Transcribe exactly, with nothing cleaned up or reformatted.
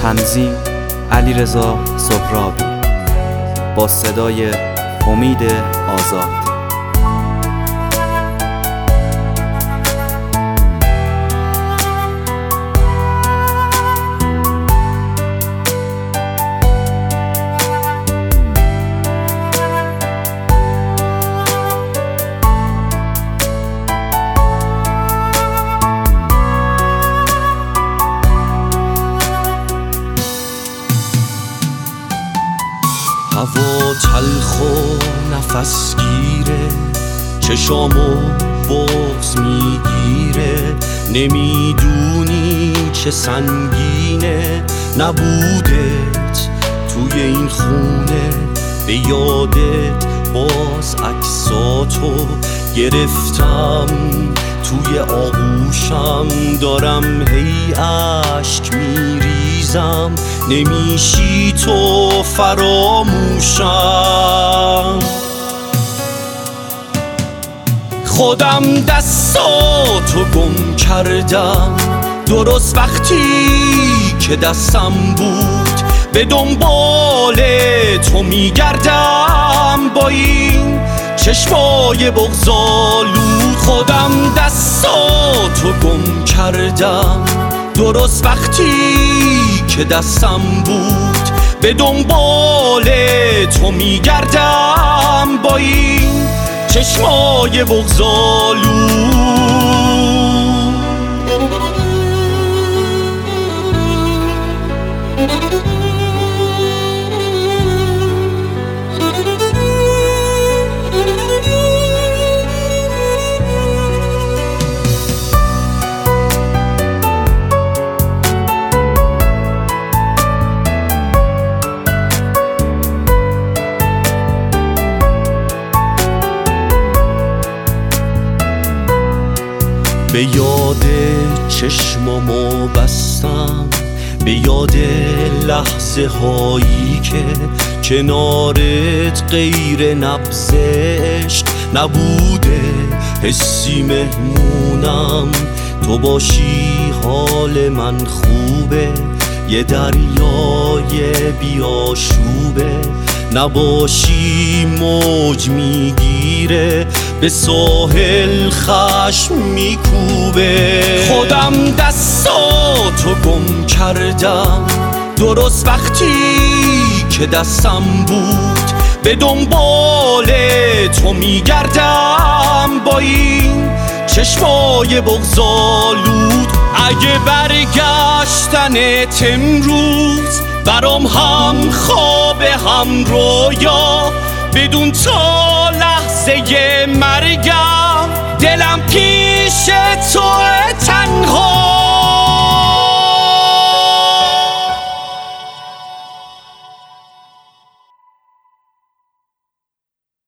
تنظیم علیرضا سهرابی با صدای امید آزاد. هوا تلخ و نفس گیره، چشامو بغض میگیره، نمیدونی چه سنگینه نبودت توی این خونه. به یادت باز عکساتو گرفتم توی آغوشم، دارم هی اشک میریزم، نمیشی تو فراموشم. خودم دستاتو گم کردم درست وقتی که دستم بود، به دنبال تو میگردم با این چشمای بغض‌آلود. خودم دستاتو گم کردم درست وقتی که دستم بود، به دنبال تو میگردم با این چشمای بغض‌آلود. به یاد چشمامو بستم، به یاد لحظه هایی که کنارت غیر نبض عشق نبوده. حسی مهمونم تو باشی حال من خوبه، یه دریای بیاشوبه. نباشی موج میگیره، به ساحل خشم میکوبه. خودم دستاتو گم کردم درست وقتی که دستم بود، به دنبال تو میگردم با این چشمای بغض‌آلود. اگه برگشتنت امروز برام هم خواب هم رویا، بدون تا لحظه مرگم